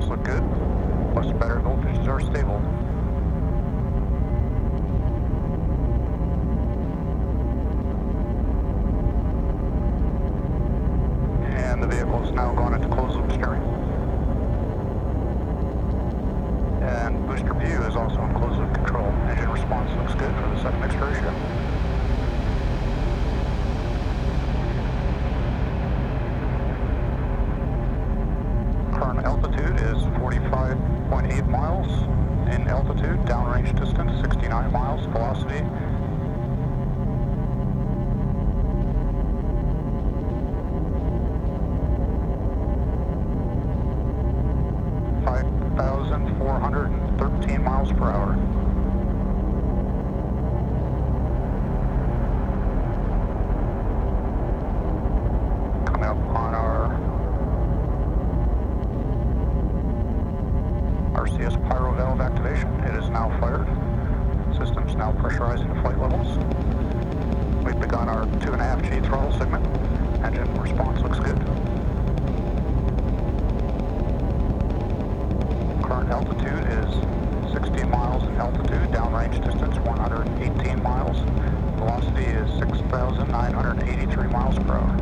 look good. Plus battery voltages are stable. And the vehicle is now going into closed loop steering. And booster view is also in closed loop control. Engine response looks good for the second excursion. Current altitude is 45.8 miles in altitude, downrange distance 69 miles, velocity 5,413 miles per hour. Coming up on our RCS pyro valve activation. It is now fired. System's now pressurizing to flight levels. We've begun our 2.5G throttle segment. Engine response looks good. Current altitude is 60 miles in altitude, downrange distance 118 miles. Velocity is 6,983 miles per hour.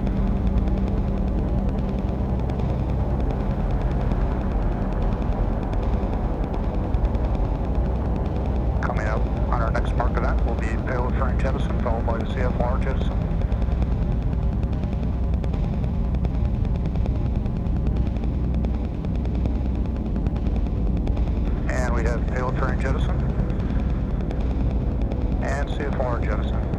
Coming up on our next mark event will be payload fairing jettison, followed by the CFR jettison. And we have payload fairing jettison and CFR jettison.